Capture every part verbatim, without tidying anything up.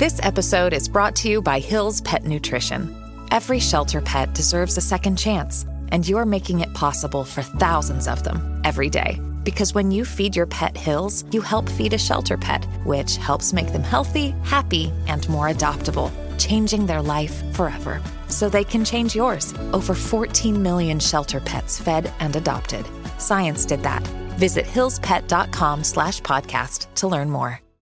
This episode is brought to you by Hill's Pet Nutrition. Every shelter pet deserves a second chance, and you're making it possible for thousands of them every day. Because when you feed your pet Hill's, you help feed a shelter pet, which helps make them healthy, happy, and more adoptable, changing their life forever. So they can change yours. Over fourteen million shelter pets fed and adopted. Science did that. Visit hillspet.com slash podcast to learn more.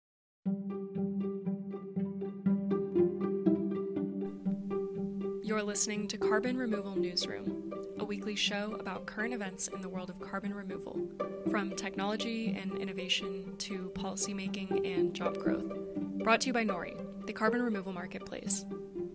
You're listening to Carbon Removal Newsroom, a weekly show about current events in the world of carbon removal, from technology and innovation to policymaking and job growth. Brought to you by Nori, the carbon removal marketplace.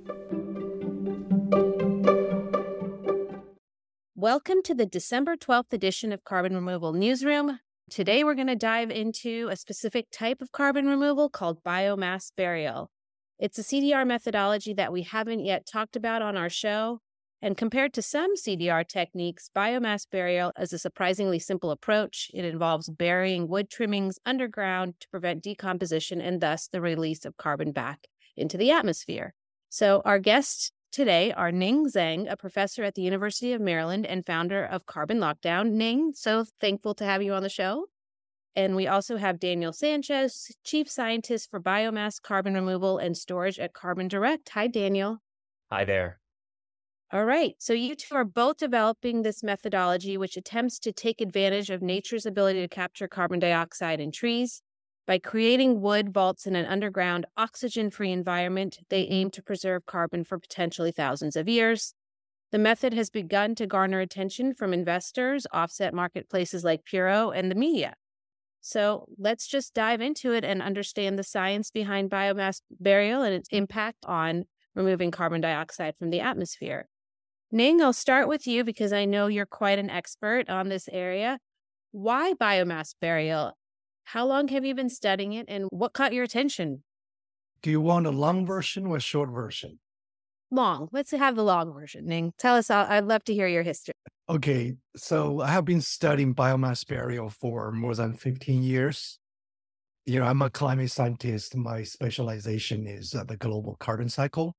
Welcome to the December twelfth edition of Carbon Removal Newsroom. Today we're going to dive into a specific type of carbon removal called biomass burial. It's a C D R methodology that we haven't yet talked about on our show, and compared to some C D R techniques, biomass burial is a surprisingly simple approach. It involves burying wood trimmings underground to prevent decomposition and thus the release of carbon back into the atmosphere. So our guests today are Ning Zhang, a professor at the University of Maryland and founder of Carbon Lockdown. Ning, so thankful to have you on the show. And we also have Daniel Sanchez, Chief Scientist for Biomass Carbon Removal and Storage at Carbon Direct. Hi, Daniel. Hi there. All right. So you two are both developing this methodology, which attempts to take advantage of nature's ability to capture carbon dioxide in trees. By creating wood vaults in an underground, oxygen-free environment, they aim to preserve carbon for potentially thousands of years. The method has begun to garner attention from investors, offset marketplaces like Puro, and the media. So let's just dive into it and understand the science behind biomass burial and its impact on removing carbon dioxide from the atmosphere. Ning, I'll start with you because I know you're quite an expert on this area. Why biomass burial? How long have you been studying it, and what caught your attention? Do you want a long version or a short version? Long. Let's have the long version, Ning. Tell us, I'd love to hear your history. Okay, so I have been studying biomass burial for more than fifteen years. You know, I'm a climate scientist. My specialization is uh, the global carbon cycle.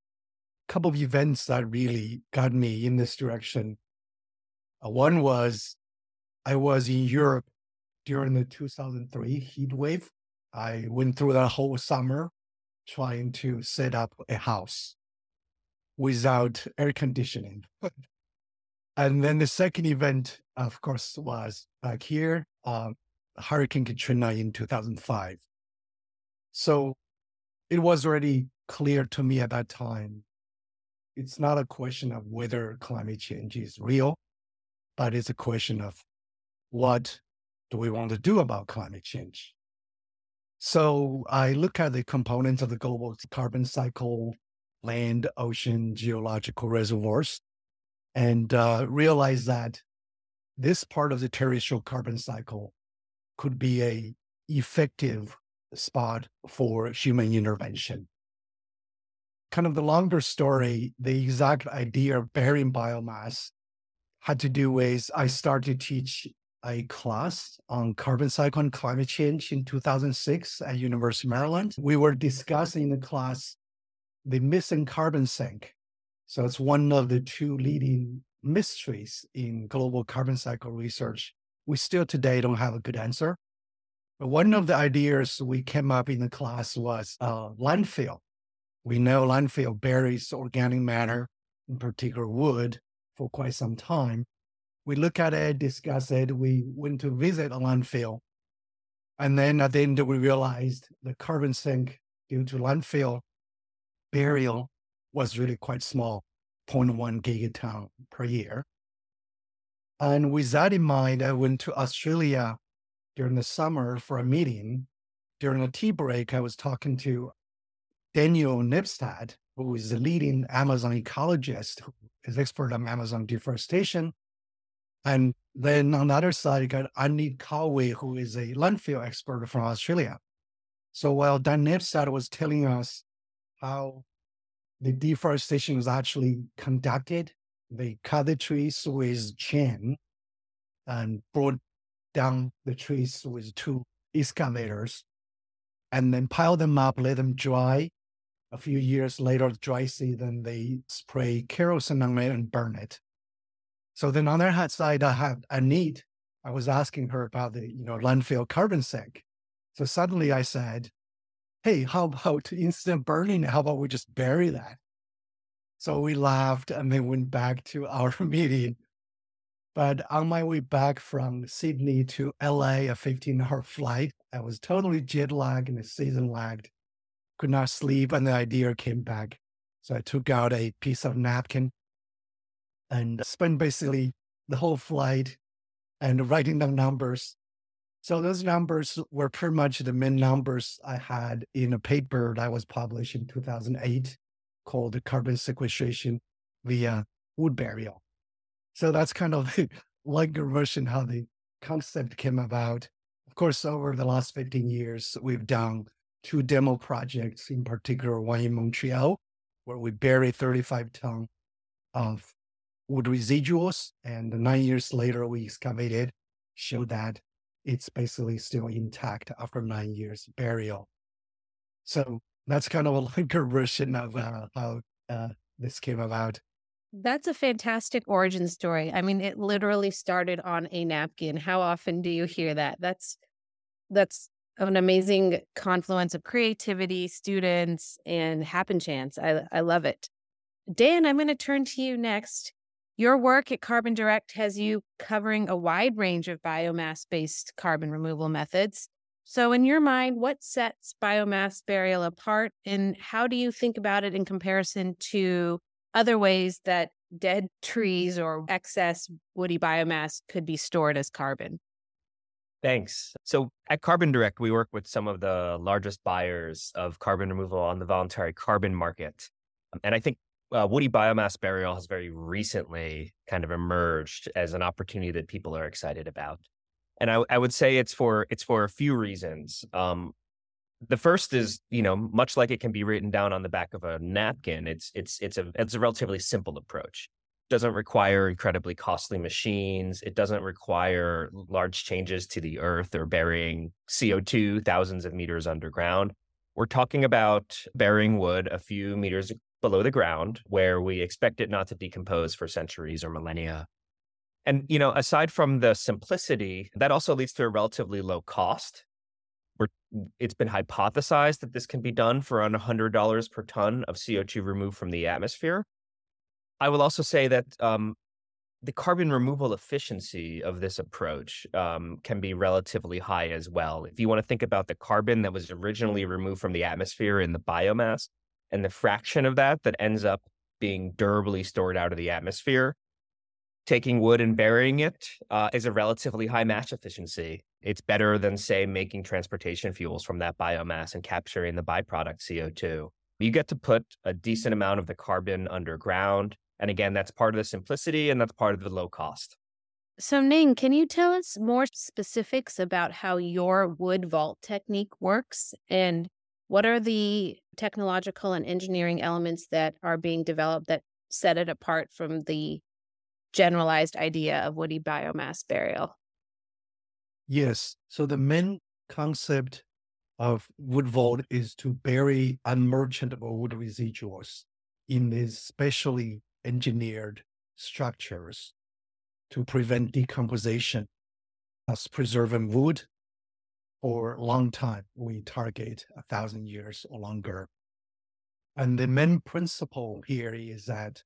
A couple of events that really got me in this direction. Uh, one was I was in Europe during the two thousand three heat wave. I went through that whole summer trying to set up a house without air conditioning. And then the second event, of course, was back here, uh, Hurricane Katrina in two thousand five. So it was already clear to me at that time, it's not a question of whether climate change is real, but it's a question of what do we want to do about climate change? So I look at the components of the global carbon cycle, land, ocean, geological reservoirs, and uh, realize that this part of the terrestrial carbon cycle could be a effective spot for human intervention. Kind of the longer story, the exact idea of burying biomass had to do with I started to teach a class on carbon cycle and climate change in two thousand six at University of Maryland. We were discussing in the class the missing carbon sink. So it's one of the two leading mysteries in global carbon cycle research. We still today don't have a good answer. But one of the ideas we came up in the class was uh, landfill. We know landfill buries organic matter, in particular wood, for quite some time. We look at it, discuss it. We went to visit a landfill. And then at the end, we realized the carbon sink due to landfill burial was really quite small, zero point one gigaton per year. And with that in mind, I went to Australia during the summer for a meeting. During a tea break, I was talking to Daniel Nipstad, who is the leading Amazon ecologist, who is expert on Amazon deforestation. And then on the other side, you got Andy Conway, who is a landfill expert from Australia. So while Dan Nipstad was telling us how the deforestation was actually conducted, they cut the trees with chain and brought down the trees with two excavators. and then pile them up, let them dry. A few years later, dry season, they spray kerosene on it and burn it. So then on the other side, I had a need. I was asking her about the, you know, landfill carbon sink. So suddenly I said, hey, how about instead of burning it, how about we just bury that? So we laughed and then went back to our meeting. But on my way back from Sydney to L A, a fifteen hour flight, I was totally jet lagged and season lagged. Could not sleep, and the idea came back. So I took out a piece of napkin and spent basically the whole flight and writing down numbers. So those numbers were pretty much the main numbers I had in a paper that was published in two thousand eight called the Carbon Sequestration via Wood Burial. So that's kind of the longer version how the concept came about. Of course, over the last fifteen years, we've done two demo projects, in particular one in Montreal, where we buried thirty-five tons of wood residuals. And nine years later, we excavated, showed that it's basically still intact after nine years burial. So that's kind of a longer version of uh, how uh, this came about. That's a fantastic origin story. I mean, it literally started on a napkin. How often do you hear that? That's that's an amazing confluence of creativity, students, and happen chance. I, I love it. Dan, I'm going to turn to you next. Your work at Carbon Direct has you covering a wide range of biomass-based carbon removal methods. So in your mind, what sets biomass burial apart, and how do you think about it in comparison to other ways that dead trees or excess woody biomass could be stored as carbon? Thanks. So at Carbon Direct, we work with some of the largest buyers of carbon removal on the voluntary carbon market. And I think uh, woody biomass burial has very recently kind of emerged as an opportunity that people are excited about. And I, I would say it's for it's for a few reasons. Um, the first is, you know, much like it can be written down on the back of a napkin, it's it's it's a it's a relatively simple approach. Doesn't require incredibly costly machines. It doesn't require large changes to the earth or burying C O two thousands of meters underground. We're talking about burying wood a few meters below the ground where we expect it not to decompose for centuries or millennia. And, you know, aside from the simplicity, that also leads to a relatively low cost. We're, it's been hypothesized that this can be done for around one hundred dollars per ton of C O two removed from the atmosphere. I will also say that um, the carbon removal efficiency of this approach um, can be relatively high as well. If you want to think about the carbon that was originally removed from the atmosphere in the biomass and the fraction of that that ends up being durably stored out of the atmosphere, taking wood and burying it uh, is a relatively high match efficiency. It's better than, say, making transportation fuels from that biomass and capturing the byproduct C O two. You get to put a decent amount of the carbon underground. And again, that's part of the simplicity and that's part of the low cost. So Ning, can you tell us more specifics about how your wood vault technique works, and what are the technological and engineering elements that are being developed that set it apart from the generalized idea of woody biomass burial? Yes. So the main concept of wood vault is to bury unmerchantable wood residuals in these specially engineered structures to prevent decomposition, thus preserving wood for a long time. We target a thousand years or longer. And the main principle here is that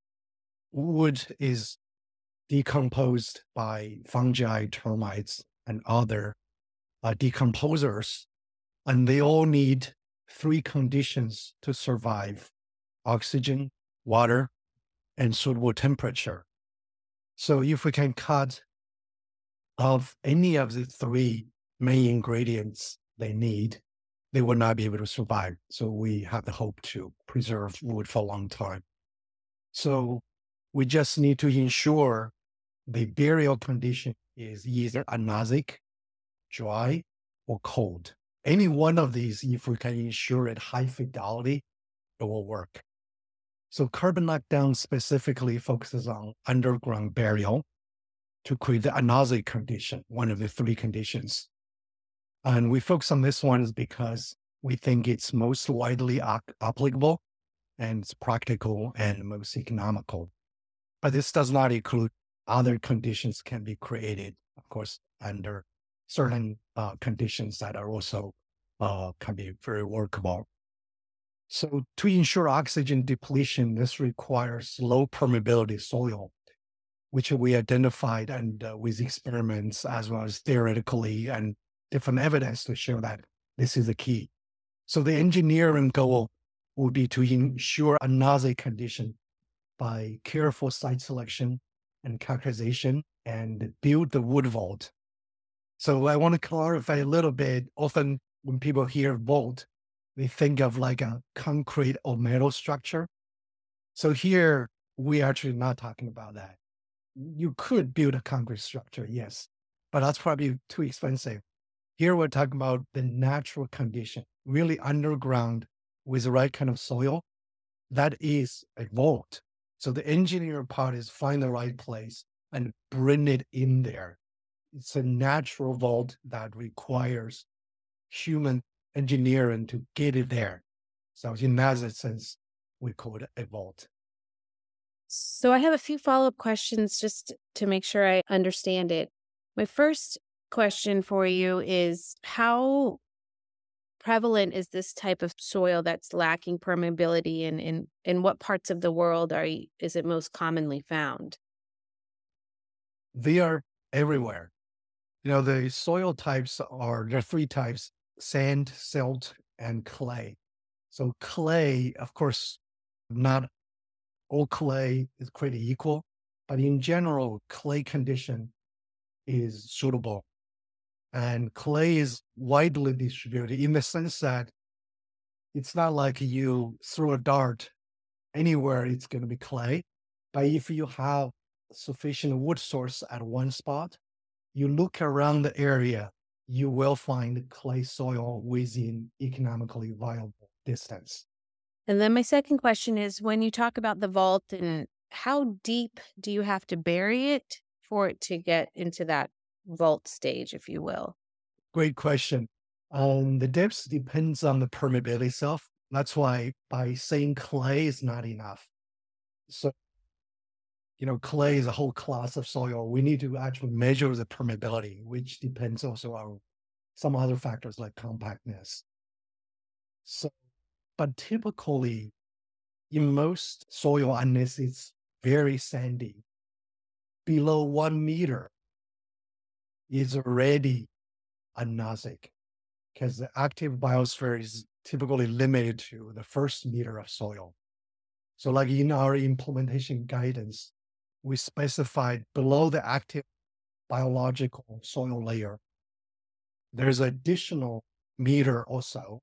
wood is decomposed by fungi, termites, and other uh, decomposers, and they all need three conditions to survive: oxygen, water, and suitable temperature. So if we can cut off any of the three main ingredients they need, they will not be able to survive. So we have the hope to preserve wood for a long time. So we just need to ensure the burial condition is either anoxic, dry, or cold. Any one of these, if we can ensure it high fidelity, it will work. So carbon knockdown specifically focuses on underground burial to create the anoxic condition, one of the three conditions. And we focus on this one is because we think it's most widely ap- applicable and it's practical and most economical. But this does not include other conditions can be created, of course, under certain uh, conditions that are also uh, can be very workable. So to ensure oxygen depletion, this requires low permeability soil, which we identified and uh, with experiments as well as theoretically and different evidence to show that this is the key. So the engineering goal would be to ensure a nausea condition by careful site selection and characterization and build the wood vault. So I want to clarify a little bit. Often when people hear vault, they think of like a concrete or metal structure. So here we're actually not talking about that. You could build a concrete structure, yes, but that's probably too expensive. Here we're talking about the natural condition, really underground with the right kind of soil. That is a vault. So the engineering part is find the right place and bring it in there. It's a natural vault that requires human engineering to get it there. So in that sense, we call it a vault. So I have a few follow-up questions just to make sure I understand it. My first question for you is, how prevalent is this type of soil that's lacking permeability, and in, in what parts of the world are you, is it most commonly found? They are everywhere. You know, the soil types are, there are three types: sand, silt, and clay. So clay, of course, not all clay is created equal, but in general, clay condition is suitable. And clay is widely distributed in the sense that it's not like you throw a dart anywhere, it's going to be clay. But if you have sufficient wood source at one spot, you look around the area, you will find clay soil within economically viable distance. And then my second question is, when you talk about the vault, and how deep do you have to bury it for it to get into that vault stage, if you will? Great question. Um, the depth depends on the permeability itself. That's why by saying clay is not enough. So, you know, clay is a whole class of soil. We need to actually measure the permeability, which depends also on some other factors like compactness. So, but typically in most soil, unless it's very sandy, below one meter is already anosmic, because the active biosphere is typically limited to the first meter of soil. So like in our implementation guidance, we specified below the active biological soil layer, there's additional meter or so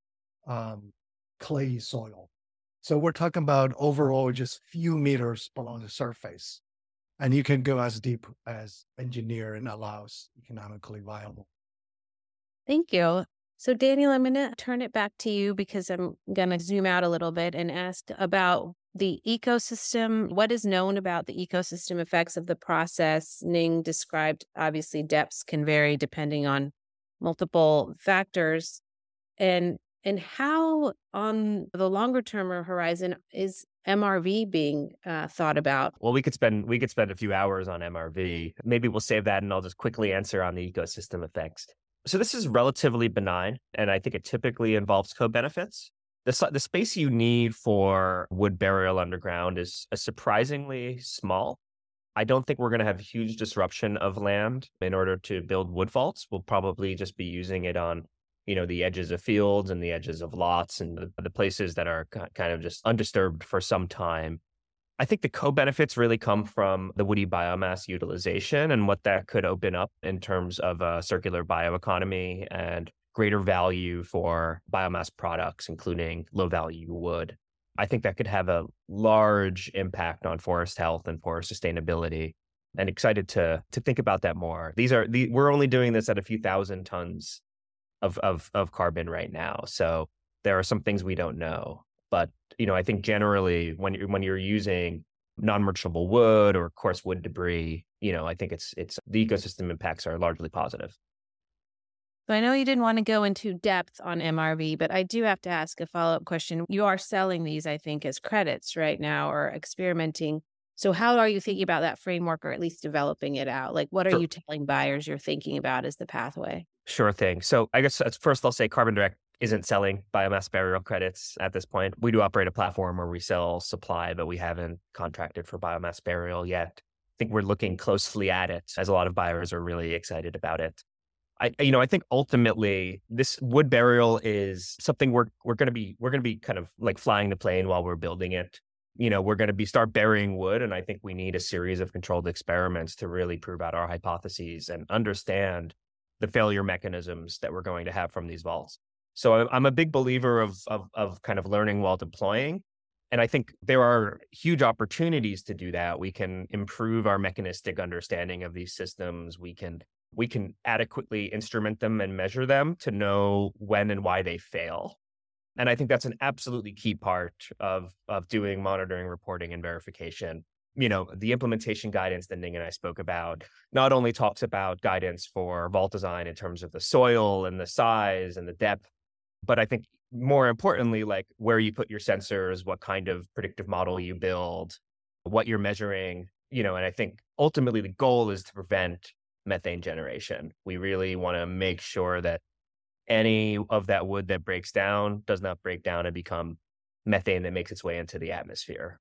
um, clay soil. So we're talking about overall just few meters below the surface. And you can go as deep as engineering allows, economically viable. Thank you. So Daniel, I'm going to turn it back to you because I'm going to zoom out a little bit and ask about the ecosystem. What is known about the ecosystem effects of the process? Ning described, obviously, depths can vary depending on multiple factors. And and how on the longer term horizon is M R V being uh, thought about? Well, we could spend we could spend a few hours on M R V. Maybe we'll save that, and I'll just quickly answer on the ecosystem effects. So this is relatively benign, and I think it typically involves co-benefits. The, the space you need for wood burial underground is a surprisingly small. I don't think we're going to have huge disruption of land in order to build wood vaults. We'll probably just be using it on, you know, the edges of fields and the edges of lots and the, the places that are kind of just undisturbed for some time. I think the co-benefits really come from the woody biomass utilization and what that could open up in terms of a circular bioeconomy and greater value for biomass products, including low-value wood. I think that could have a large impact on forest health and forest sustainability, and excited to to think about that more. These are the, we're only doing this at a few thousand tons of of of carbon right now, so there are some things we don't know. But you know, I think generally when you're when you're using non-merchantable wood or coarse wood debris, you know, I think it's it's the ecosystem impacts are largely positive. So I know you didn't want to go into depth on M R V, but I do have to ask a follow-up question. You are selling these, I think, as credits right now or experimenting. So how are you thinking about that framework or at least developing it out? Like, what are Sure. you telling buyers you're thinking about as the pathway? Sure thing. So I guess at first I'll say Carbon Direct isn't selling biomass burial credits at this point. We do operate a platform where we sell supply, but we haven't contracted for biomass burial yet. I think we're looking closely at it as a lot of buyers are really excited about it. I, you know, I think ultimately this wood burial is something we're we're going to be we're going to be kind of like flying the plane while we're building it. You know, we're going to be start burying wood, and I think we need a series of controlled experiments to really prove out our hypotheses and understand the failure mechanisms that we're going to have from these vaults. So I'm I'm a big believer of of of kind of learning while deploying. And I think there are huge opportunities to do that. We can improve our mechanistic understanding of these systems. We can we can adequately instrument them and measure them to know when and why they fail. And I think that's an absolutely key part of, of doing monitoring, reporting, and verification. You know, the implementation guidance that Ning and I spoke about not only talks about guidance for vault design in terms of the soil and the size and the depth, but I think more importantly, like where you put your sensors, what kind of predictive model you build, what you're measuring, you know, and I think ultimately the goal is to prevent methane generation. We really want to make sure that any of that wood that breaks down does not break down and become methane that makes its way into the atmosphere.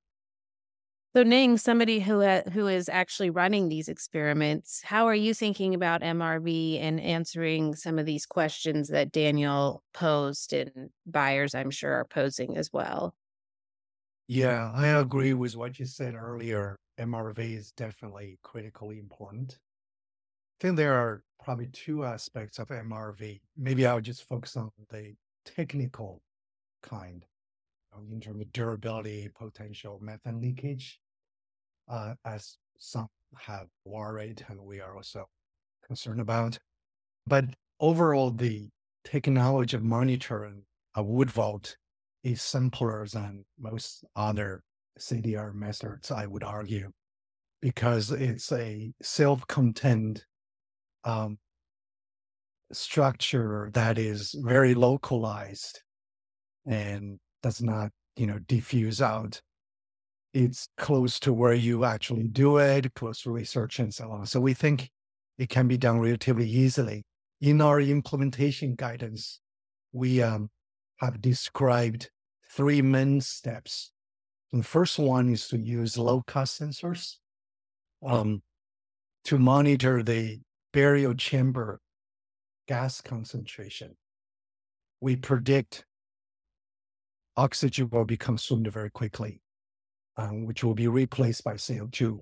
So Ning, somebody who ha- who is actually running these experiments, how are you thinking about M R V and answering some of these questions that Daniel posed and buyers, I'm sure, are posing as well? Yeah, I agree with what you said earlier. M R V is definitely critically important. I think there are probably two aspects of M R V. Maybe I'll just focus on the technical kind, uh, in terms of durability, potential methane leakage, uh, as some have worried and we are also concerned about. But overall, the technology of monitoring a wood vault is simpler than most other C D R methods, I would argue, because it's a self-contained um, structure that is very localized and does not, you know, diffuse out. It's close to where you actually do it, close to research and so on. So we think it can be done relatively easily. In our implementation guidance, we um, have described three main steps. The first one is to use low-cost sensors um, to monitor the burial chamber gas concentration. We predict oxygen will be consumed very quickly, um, which will be replaced by C O two.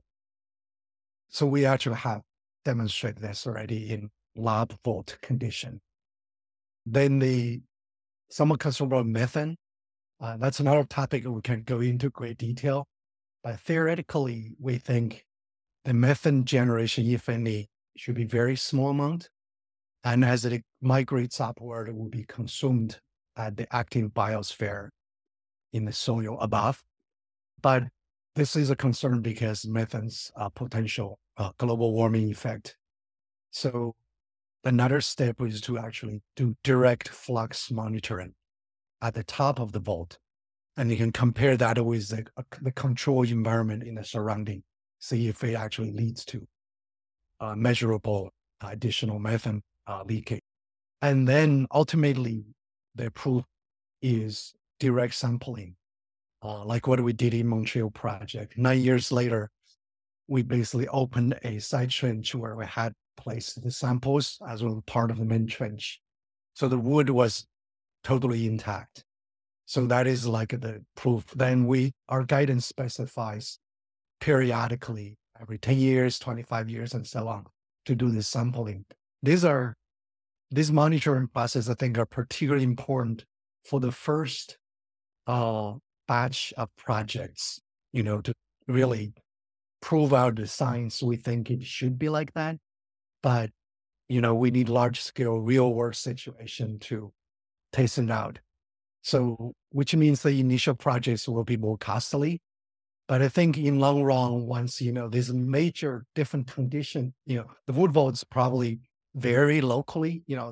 So we actually have demonstrated this already in lab vault condition. Then the somewhat consumable methane, uh, that's another topic we can go into great detail. But theoretically, we think the methane generation, if any, should be very small amount. And as it migrates upward, it will be consumed at the active biosphere in the soil above. But this is a concern because methane's uh, potential uh, global warming effect. So another step is to actually do direct flux monitoring at the top of the vault. And you can compare that with the, uh, the control environment in the surrounding, see if it actually leads to uh, measurable additional methane uh, leakage. And then ultimately, the proof is direct sampling, uh, like what we did in Montreal project. Nine years later, we basically opened a side trench where we had placed the samples as well as part of the main trench. So the wood was totally intact. So that is like the proof. Then we, our guidance specifies periodically, every ten years, twenty-five years, and so on, to do this sampling. These are, these monitoring processes, I think, are particularly important for the first uh, batch of projects, you know, to really prove out the science. We think it should be like that. But, you know, we need large scale real world situation to test it out. So, which means the initial projects will be more costly. But I think in long run, once, you know, there's a major different condition, you know, the wood vaults probably vary locally, you know, the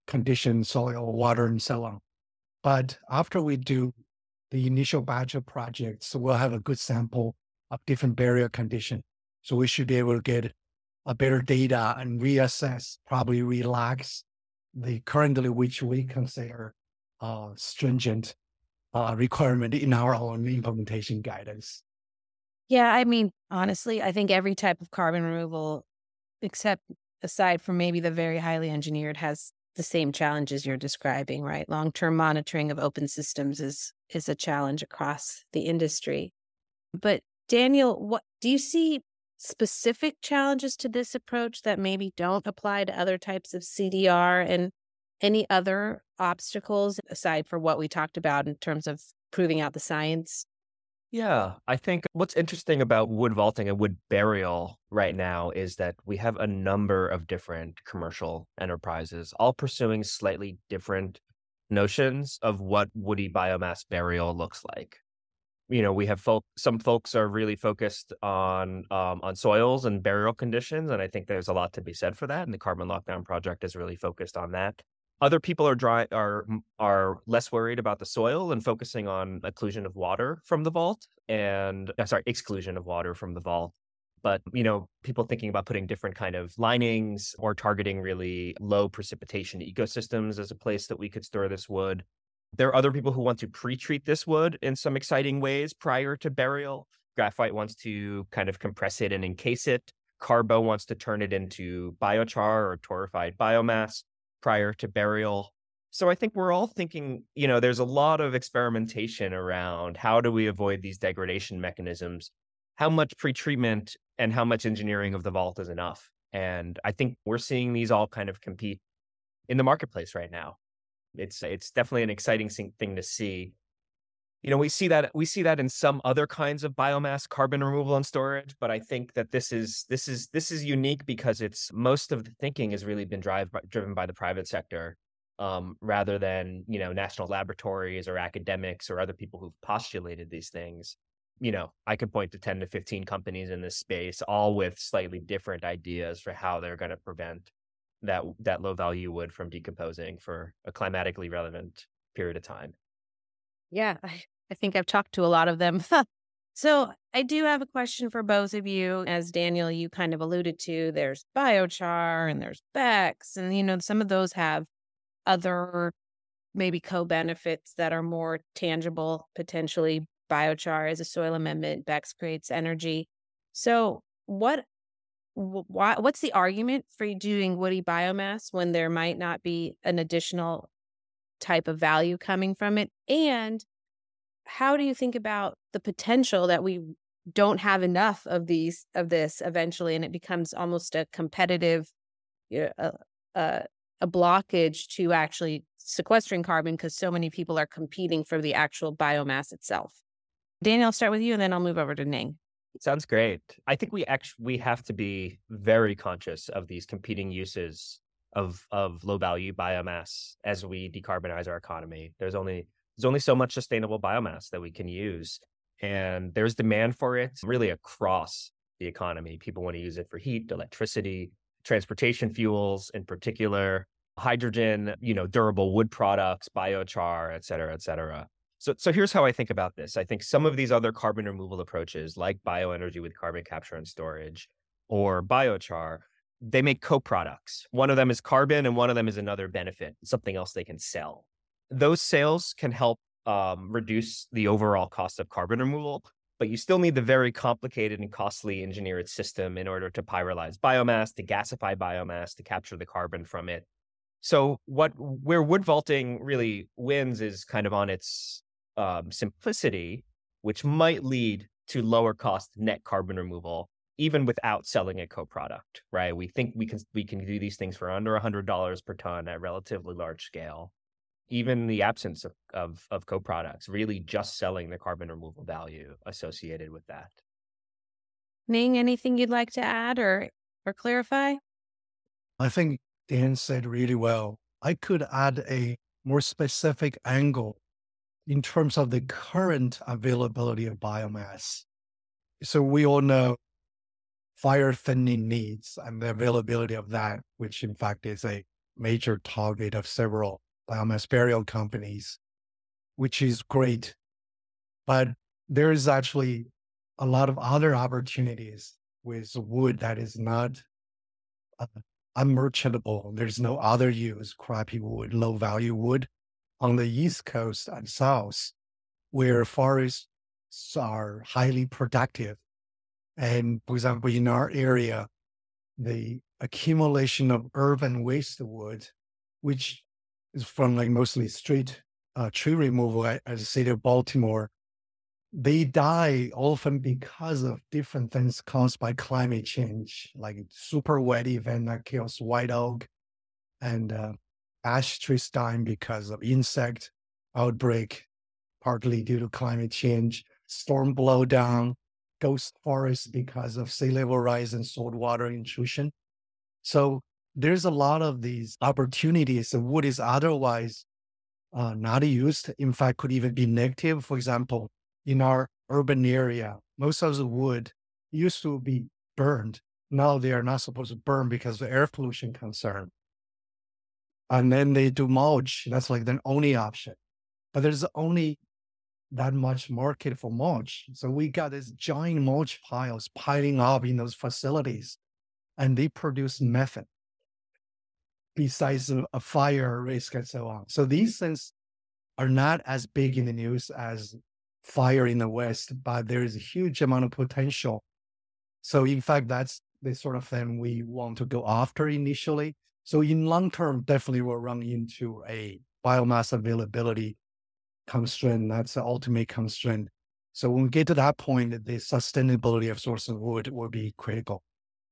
conditions, soil, water, and so on. But after we do the initial batch of projects, we'll have a good sample of different barrier conditions. So we should be able to get a better data and reassess, probably relax the currently which we consider uh, stringent uh, requirement in our own implementation guidance. Yeah, I mean, honestly, I think every type of carbon removal, except aside from maybe the very highly engineered, has the same challenges you're describing, right? Long-term monitoring of open systems is is a challenge across the industry. But Daniel, what do you see specific challenges to this approach that maybe don't apply to other types of C D R, and any other obstacles aside from what we talked about in terms of proving out the science? Yeah, I think what's interesting about wood vaulting and wood burial right now is that we have a number of different commercial enterprises, all pursuing slightly different notions of what woody biomass burial looks like. You know, we have folk, some folks are really focused on um, on soils and burial conditions, and I think there's a lot to be said for that. And the Carbon Lockdown Project is really focused on that. Other people are dry are are less worried about the soil and focusing on occlusion of water from the vault and uh, sorry, exclusion of water from the vault. But you know, people thinking about putting different kind of linings or targeting really low precipitation ecosystems as a place that we could store this wood. There are other people who want to pre-treat this wood in some exciting ways prior to burial. Graphite wants to kind of compress it and encase it. Carbo wants to turn it into biochar or torrefied biomass prior to burial. So I think we're all thinking, you know, there's a lot of experimentation around how do we avoid these degradation mechanisms, how much pretreatment and how much engineering of the vault is enough. And I think we're seeing these all kind of compete in the marketplace right now. It's it's definitely an exciting thing to see. You know, we see that we see that in some other kinds of biomass carbon removal and storage, but I think that this is this is this is unique because it's most of the thinking has really been drive, driven by the private sector, um, rather than, you know, national laboratories or academics or other people who've postulated these things. You know, I could point to ten to fifteen companies in this space, all with slightly different ideas for how they're going to prevent that that low value wood from decomposing for a climatically relevant period of time. Yeah, I, I think I've talked to a lot of them. So I do have a question for both of you. As Daniel, you kind of alluded to, there's biochar and there's BECCS, and you know, some of those have other maybe co-benefits that are more tangible. Potentially biochar is a soil amendment, BECCS creates energy. So what why what's the argument for doing woody biomass when there might not be an additional type of value coming from it? And how do you think about the potential that we don't have enough of these of this eventually, and it becomes almost a competitive, you know, a, a, a blockage to actually sequestering carbon because so many people are competing for the actual biomass itself? Daniel, I'll start with you, and then I'll move over to Ning. Sounds great. I think we actually we have to be very conscious of these competing uses of of low value biomass as we decarbonize our economy. There's only there's only so much sustainable biomass that we can use, and there's demand for it really across the economy. People want to use it for heat, electricity, transportation fuels in particular, hydrogen, you know, durable wood products, biochar, et cetera, et cetera. So, so here's how I think about this. I think some of these other carbon removal approaches, like bioenergy with carbon capture and storage, or biochar, they make co-products. One of them is carbon, and one of them is another benefit, something else they can sell. Those sales can help um, reduce the overall cost of carbon removal, but you still need the very complicated and costly engineered system in order to pyrolyze biomass, to gasify biomass, to capture the carbon from it. So, what where wood vaulting really wins is kind of on its Um, simplicity, which might lead to lower cost net carbon removal, even without selling a co-product, right? We think we can we can do these things for under one hundred dollars per ton at relatively large scale. Even the absence of, of, of co-products, really just selling the carbon removal value associated with that. Ning, anything you'd like to add or or clarify? I think Dan said really well. I could add a more specific angle in terms of the current availability of biomass. So we all know fire thinning needs and the availability of that, which in fact is a major target of several biomass burial companies, which is great. But there is actually a lot of other opportunities with wood that is not uh, unmerchantable. There's no other use, crappy wood, low value wood on the East Coast and South, where forests are highly productive. And for example, in our area, the accumulation of urban waste wood, which is from like mostly street uh, tree removal at, at the city of Baltimore, they die often because of different things caused by climate change, like super wet event that kills white oak, and uh, ash trees dying because of insect outbreak, partly due to climate change, storm blowdown, ghost forests because of sea level rise and saltwater intrusion. So there's a lot of these opportunities. The wood is otherwise uh, not used. In fact, could even be negative. For example, in our urban area, most of the wood used to be burned. Now they are not supposed to burn because of air pollution concern. And then they do mulch. That's like the only option. But there's only that much market for mulch. So we got these giant mulch piles piling up in those facilities, and they produce methane besides a, a fire risk and so on. So these things are not as big in the news as fire in the West, but there is a huge amount of potential. So in fact, that's the sort of thing we want to go after initially. So in long term, definitely we'll run into a biomass availability constraint. That's the ultimate constraint. So when we get to that point, the sustainability of sourcing wood will be critical.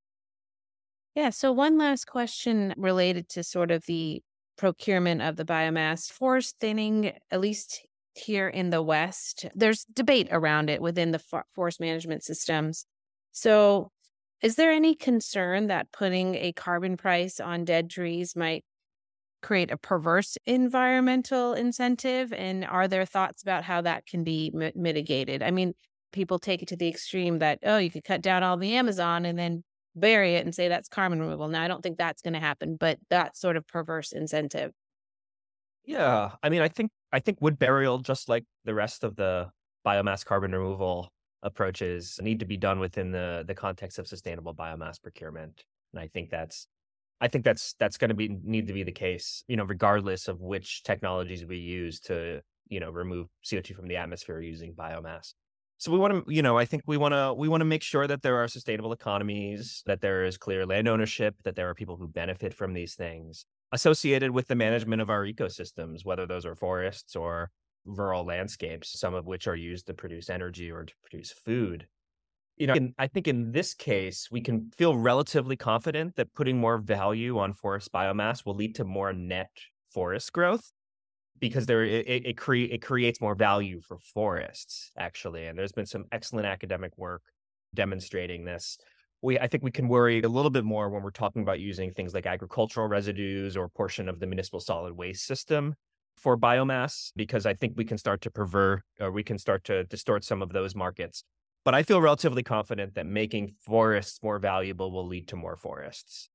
Yeah. So one last question related to sort of the procurement of the biomass. Forest thinning, at least here in the West, there's debate around it within the for- forest management systems. So is there any concern that putting a carbon price on dead trees might create a perverse environmental incentive? And are there thoughts about how that can be mi- mitigated? I mean, people take it to the extreme that, oh, you could cut down all the Amazon and then bury it and say that's carbon removal. Now, I don't think that's going to happen, but that sort of perverse incentive. Yeah, I mean, I think I think wood burial, just like the rest of the biomass carbon removal approaches, need to be done within the the context of sustainable biomass procurement. And I think that's I think that's that's going to be need to be the case, you know, regardless of which technologies we use to, you know, remove C O two from the atmosphere using biomass. So we want to, you know, I think we want to we want to make sure that there are sustainable economies, that there is clear land ownership, that there are people who benefit from these things associated with the management of our ecosystems, whether those are forests or rural landscapes, some of which are used to produce energy or to produce food. You know, in, I think in this case, we can feel relatively confident that putting more value on forest biomass will lead to more net forest growth, because there it it, cre- it creates more value for forests, actually. And there's been some excellent academic work demonstrating this. We, I think we can worry a little bit more when we're talking about using things like agricultural residues or a portion of the municipal solid waste system for biomass, because I think we can start to pervert, or we can start to distort some of those markets. But I feel relatively confident that making forests more valuable will lead to more forests.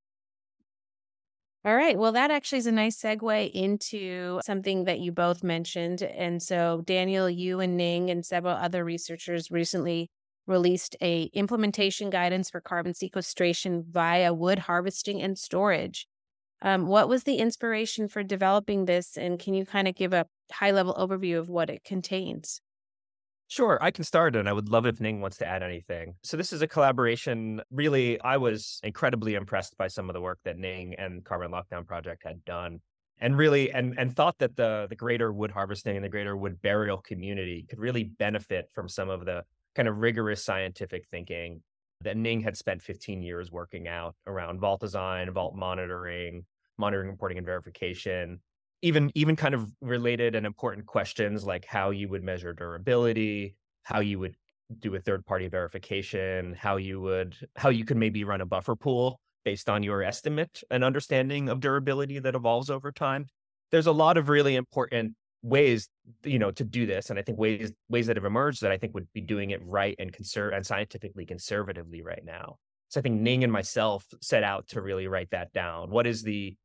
All right. Well, that actually is a nice segue into something that you both mentioned. And so, Daniel, you and Ning and several other researchers recently released a implementation guidance for carbon sequestration via wood harvesting and storage. Um, what was the inspiration for developing this? And can you kind of give a high-level overview of what it contains? Sure, I can start, and I would love if Ning wants to add anything. So this is a collaboration. Really, I was incredibly impressed by some of the work that Ning and Carbon Lockdown Project had done, and really, and and thought that the the greater wood harvesting and the greater wood burial community could really benefit from some of the kind of rigorous scientific thinking that Ning had spent fifteen years working out around vault design, vault monitoring, monitoring, reporting, and verification. Even even kind of related and important questions like how you would measure durability, how you would do a third-party verification, how you would how you could maybe run a buffer pool based on your estimate and understanding of durability that evolves over time. There's a lot of really important ways, you know, to do this, and I think ways ways that have emerged that I think would be doing it right and conserve and scientifically conservatively right now. So I think Ning and myself set out to really write that down. What is the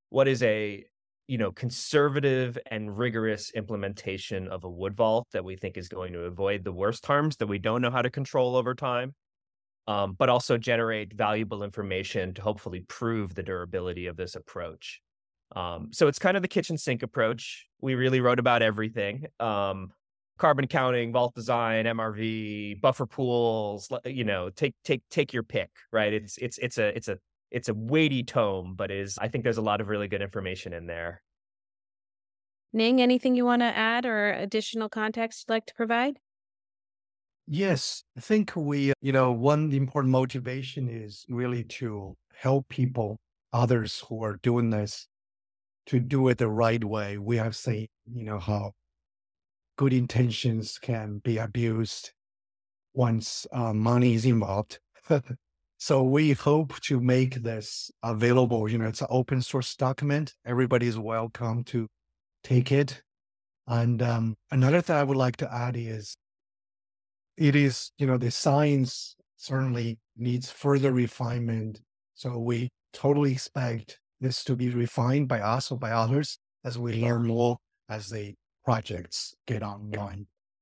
what is a, you know, conservative and rigorous implementation of a wood vault that we think is going to avoid the worst harms that we don't know how to control over time, um, but also generate valuable information to hopefully prove the durability of this approach. Um, so it's kind of the kitchen sink approach. We really wrote about everything. Um, carbon counting, vault design, M R V, buffer pools, you know, take take take your pick, right? It's it's it's a it's a it's a weighty tome, but is I think there's a lot of really good information in there. Ning, anything you want to add or additional context you'd like to provide? Yes, I think we, you know, one important motivation is really to help people, others who are doing this, to do it the right way. We have seen, you know, how good intentions can be abused once uh, money is involved. So we hope to make this available. You know, it's an open source document. Everybody is welcome to take it. And um, another thing I would like to add is it is, you know, the science certainly needs further refinement. So we totally expect this to be refined by us or by others as we learn more as the projects get online.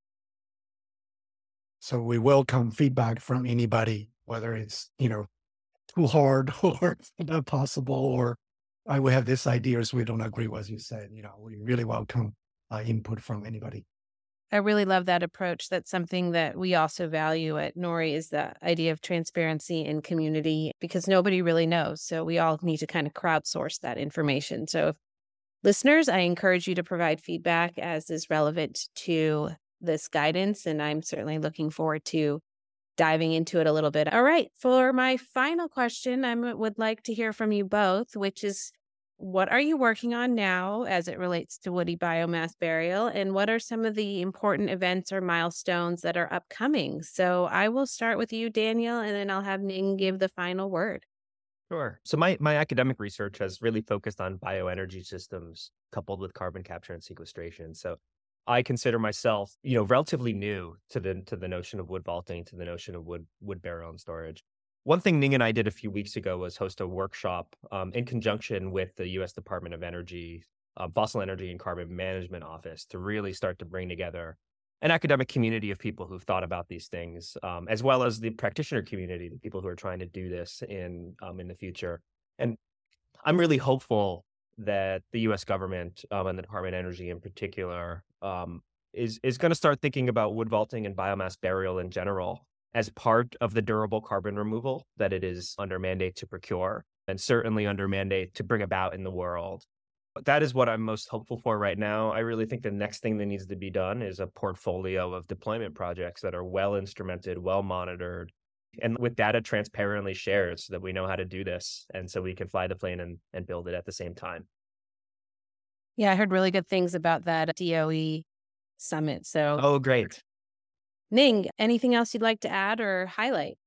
So we welcome feedback from anybody, whether it's, you know, too hard or not possible, or I will have this ideas we don't agree with, as you said. You know, we really welcome uh, input from anybody. I really love that approach. That's something that we also value at Nori, is the idea of transparency and community, because nobody really knows. So we all need to kind of crowdsource that information. So if listeners, I encourage you to provide feedback as is relevant to this guidance. And I'm certainly looking forward to diving into it a little bit. All right. For my final question, I would like to hear from you both, which is, what are you working on now as it relates to woody biomass burial? And what are some of the important events or milestones that are upcoming? So I will start with you, Daniel, and then I'll have Ning give the final word. Sure. So my, my academic research has really focused on bioenergy systems coupled with carbon capture and sequestration. So I consider myself, you know, relatively new to the to the notion of wood vaulting, to the notion of wood wood burial and storage. One thing Ning and I did a few weeks ago was host a workshop um, in conjunction with the U S Department of Energy, um, Fossil Energy and Carbon Management Office, to really start to bring together an academic community of people who've thought about these things, um, as well as the practitioner community, the people who are trying to do this in um, in the future. And I'm really hopeful that the U S government um, and the Department of Energy in particular um, is is going to start thinking about wood vaulting and biomass burial in general as part of the durable carbon removal that it is under mandate to procure, and certainly under mandate to bring about in the world. But that is what I'm most hopeful for right now. I really think the next thing that needs to be done is a portfolio of deployment projects that are well instrumented, well monitored, and with data transparently shared so that we know how to do this and so we can fly the plane and, and build it at the same time. Yeah, I heard really good things about that D O E summit. So, oh, great. Ning, anything else you'd like to add or highlight?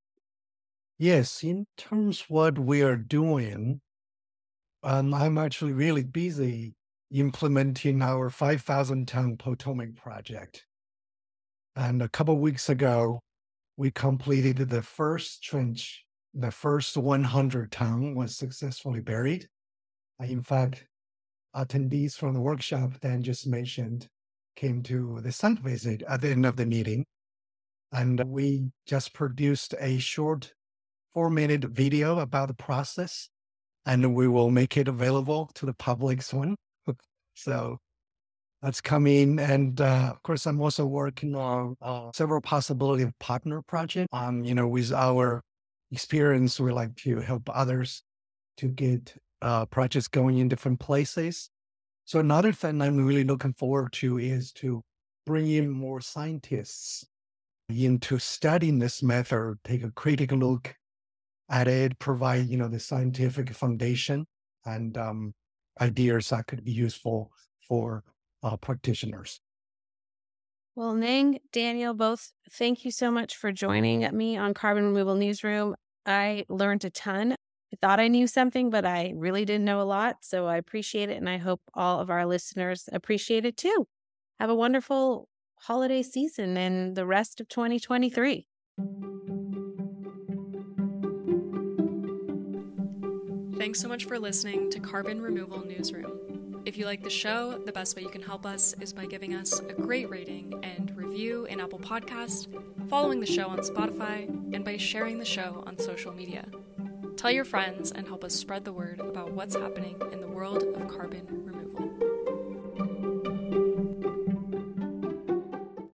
Yes, in terms of what we are doing, um, I'm actually really busy implementing our five thousand ton Potomac project. And a couple of weeks ago, we completed the first trench. The first one hundred ton was successfully buried. In fact, attendees from the workshop Dan just mentioned came to the site visit at the end of the meeting. And we just produced a short four minute video about the process, and we will make it available to the public soon. So that's coming. And uh, of course, I'm also working on uh, several possibility of partner projects. Um, you know, with our experience, we like to help others to get uh, projects going in different places. So another thing I'm really looking forward to is to bring in more scientists into studying this method, take a critical look at it, provide, you know, the scientific foundation and um, ideas that could be useful for uh, practitioners. Well, Ning, Daniel, both, thank you so much for joining me on Carbon Removal Newsroom. I learned a ton. I thought I knew something, but I really didn't know a lot. So I appreciate it. And I hope all of our listeners appreciate it too. Have a wonderful holiday season and the rest of twenty twenty-three. Thanks so much for listening to Carbon Removal Newsroom. If you like the show, the best way you can help us is by giving us a great rating and review in Apple Podcasts, following the show on Spotify, and by sharing the show on social media. Tell your friends and help us spread the word about what's happening in the world of carbon removal.